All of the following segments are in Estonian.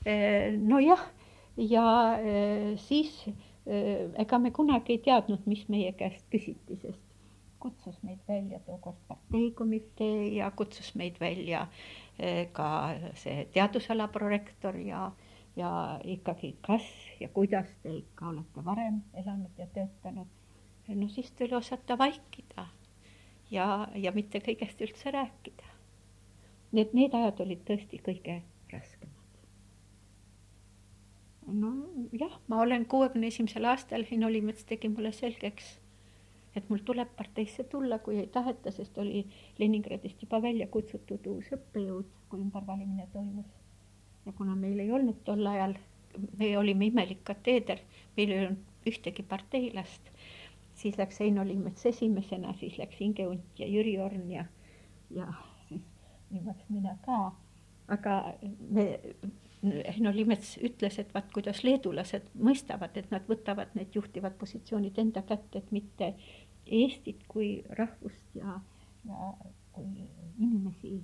Nojah, ja siis ega me kunagi ei teadnud, mis meie käest küsiti, sest kutsus meid välja tookord parteikomitee ja kutsus meid välja ka see teadusala prorektor ja ikkagi kas ja kuidas te ikka olete varem elanud ja töötanud. No siis tuli osata vaikida ja mitte kõigest üldse rääkida. Need ajad olid tõesti kõige raskemad. No jah, ma olen 61. aastal, Heino Liimets tegi mulle selgeks, et mul tuleb parteisse tulla, kui ei taheta, sest oli Leningradist juba välja kutsutud uus õppejõud, kui ümbervalimine toimus. Ja kuna meil ei olnud tol ajal, me olime imelik kateeder, meil ei olnud ühtegi parteilast, siis läks Heino Liimets esimesena, siis läks Inge Unt ja Jüri Orn ja siis viimaks mina ka. Aga Heino Liimets ütles, et vaat kuidas leedulased mõistavad, et nad võtavad need juhtivad positsioonid enda kätte, et mitte Eestit kui rahvust ja kui inimesi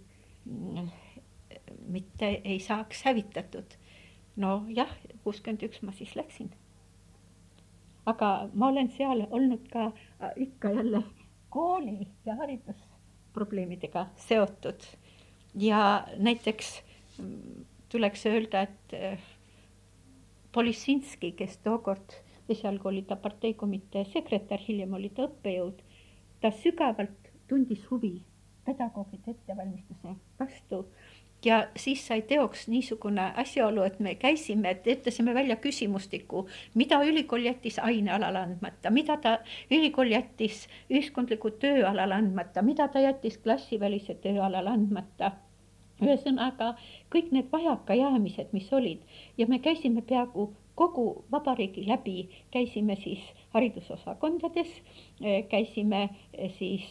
mitte ei saaks hävitatud. No jah, 61 ma siis läksin. Aga ma olen seal olnud ka ikka jälle kooli ja haridusprobleemidega seotud. Ja näiteks tuleks öelda, et Polisinski, kes tookord esialgu oli ta parteikomitee sekretär, hiljem oli ta õppejõud, ta sügavalt tundis huvi pedagoogide ettevalmistuse vastu ja siis sai teoks niisugune asjaolu, et me käisime, töötasime välja küsimustiku, mida ülikool jättis ainealal andmata, mida ta ülikool jättis ühiskondliku tööalal andmata, mida ta jättis klassivälise tööalal andmata. Ühesõnaga kõik need vajakajäämised, mis olid ja me käisime peaaegu kogu vabariigi läbi, käisime siis haridusosakondades, käisime siis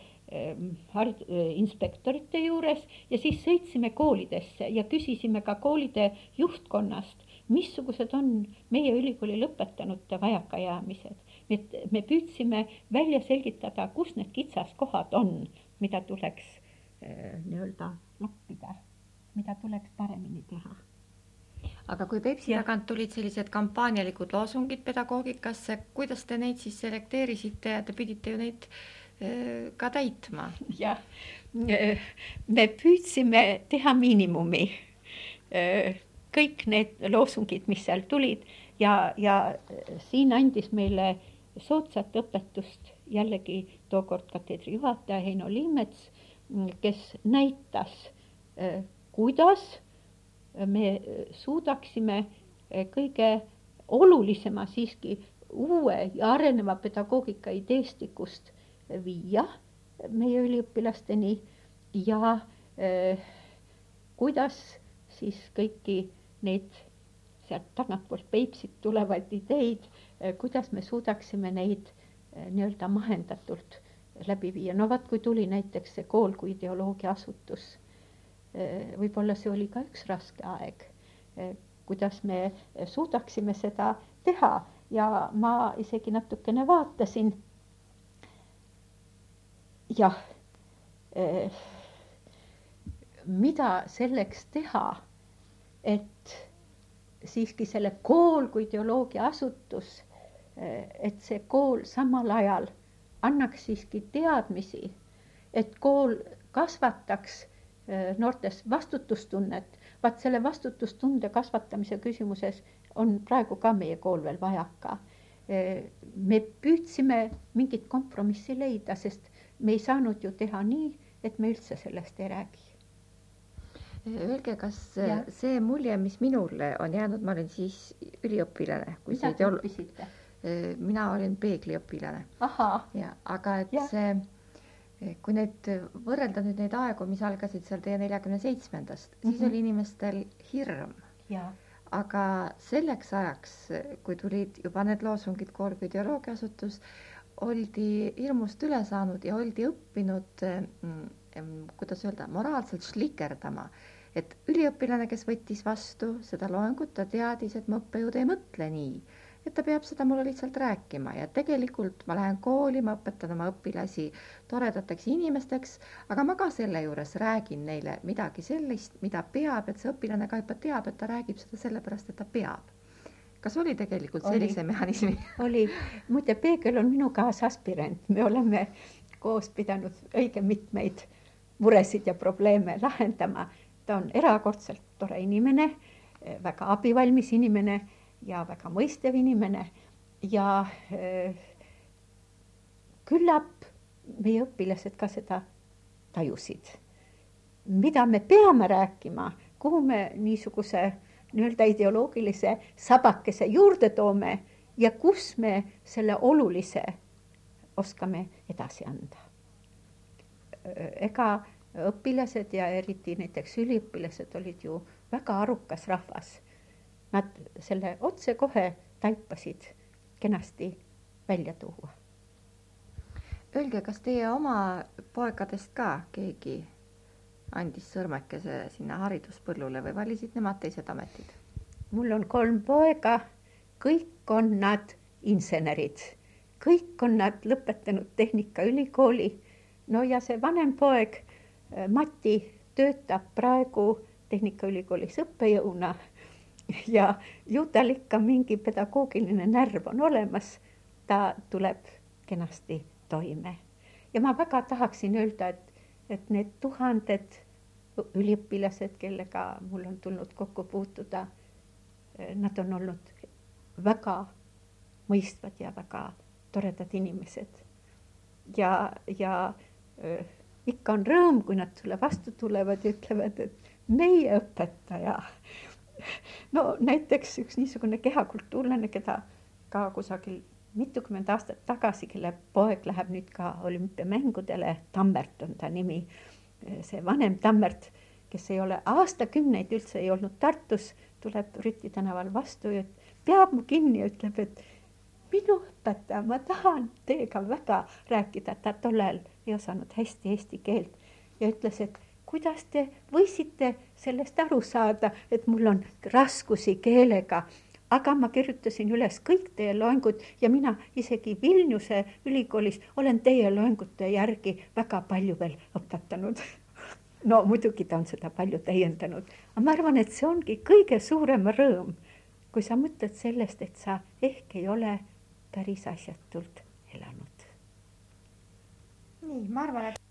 inspektorite juures ja siis sõitsime koolidesse ja küsisime ka koolide juhtkonnast, missugused on meie ülikooli lõpetanute vajakajäämised. Me püüdsime välja selgitada, kus need kitsaskohad on, mida tuleks nii-öelda lappida, mida tuleks paremini teha. Aga kui Peipsi tagant tulid sellised kampaanialikud loosungid pedagoogikasse, kuidas te neid siis selekteerisite ja te pidite ju neid ka täitma? Jah, me püüdsime teha miinimumi. Kõik need loosungid, mis seal tulid ja siin andis meile soodsat õpetust jällegi tookord kateedri juhataja Heino Liimets, kes näitas, kuidas me suudaksime kõige olulisema siiski uue ja areneva pedagoogika ideestikust viia meie üliõpilasteni ja kuidas siis kõiki neid sealt tagantpoolt Peipsit tulevaid ideid, kuidas me suudaksime neid nii-öelda mahendatult läbi viia. No vaat kui tuli näiteks see kool kui ideoloogia asutus, võib-olla see oli ka üks raske aeg, kuidas me suudaksime seda teha ja ma isegi natukene vaatasin. Jah, mida selleks teha, et siiski selle kool kui ideoloogia asutus, et see kool samal ajal annaks siiski teadmisi, et kool kasvataks noortes vastutustunnet. Vaat selle vastutustunde kasvatamise küsimuses on praegu ka meie kool veel vajaka. Me püüdsime mingit kompromissi leida, sest me ei saanud ju teha nii, et me üldse sellest ei räägi. Öelge, kas see mulje, mis minule on jäänud, ma olin siis üliõpilane. Mida te õppisite? Mina olin peegliõpilane. Ja, aga et see, kui need võrrelda nüüd neid aegu, mis algasid seal teie 47-ndast, siis oli inimestel hirm. Ja. Aga selleks ajaks, kui tulid juba need loosungid kool kui ideoloogiaasutus, oldi hirmust üle saanud ja oldi õppinud, kuidas öelda, moraalselt šlikerdama. Et üliõpilane, kes võttis vastu seda loengut, ta teadis, et mu õppejõud ei mõtle nii. et ta peab seda mulle lihtsalt rääkima ja tegelikult ma lähen kooli, ma õpetan oma õpilasi toredateks inimesteks, aga ma ka selle juures räägin neile midagi sellist, mida peab, et see õpilane ka juba teab, et ta räägib seda sellepärast, et ta peab. Kas oli tegelikult sellise mehhanismi? Oli. Muide, Peegel on minu kaasaspirant. Me oleme koos pidanud õige mitmeid muresid ja probleeme lahendama. Ta on erakordselt tore inimene, väga abivalmis inimene ja väga mõistev inimene. Ja küllap meie õpilased ka seda tajusid. Mida me peame rääkima, kuhu me niisuguse nii-öelda ideoloogilise sabakese juurde toome ja kus me selle olulise oskame edasi anda. Ega õpilased ja eriti näiteks üliõpilased olid ju väga arukas rahvas. Nad selle otse kohe taipasid kenasti välja tuua. Öelge, kas teie oma poegadest ka keegi andis sõrmekese sinna hariduspõllule või valisid nemad teised ametid? Mul on 3 poega, kõik on nad insenerid, kõik on nad lõpetanud Tehnikaülikooli. No ja see vanem poeg Mati töötab praegu Tehnikaülikoolis õppejõuna ja ju tal ikka mingi pedagoogiline närv on olemas, ta tuleb kenasti toime. Ja ma väga tahaksin öelda, et need tuhanded üliõpilased, kellega mul on tulnud kokku puutuda, nad on olnud väga mõistvad ja väga toredad inimesed. Ja ikka on rõõm, kui nad sulle vastu tulevad ja ütlevad, et meie õpetaja. No näiteks üks niisugune kehakultuurlane, keda ka kusagil mitukümmend aastat tagasi, kelle poeg läheb nüüd ka olümpiamängudele, Tammert on ta nimi, see vanem Tammert, kes ei ole aastakümneid üldse ei olnud Tartus, tuleb Rüti tänaval vastu ja peab mu kinni ja ütleb, et minu õpetaja, ma tahan teiega väga rääkida, ta tollel ei osanud hästi eesti keelt ja ütles, et kuidas te võisite sellest aru saada, et mul on raskusi keelega, aga ma kirjutasin üles kõik teie loengud ja mina isegi Vilniuse ülikoolis olen teie loengute järgi väga palju veel õpetanud. No muidugi ta on seda palju täiendanud, aga ma arvan, et see ongi kõige suurem rõõm, kui sa mõtled sellest, et sa ehk ei ole päris asjatult elanud. Nii, ma arvan, et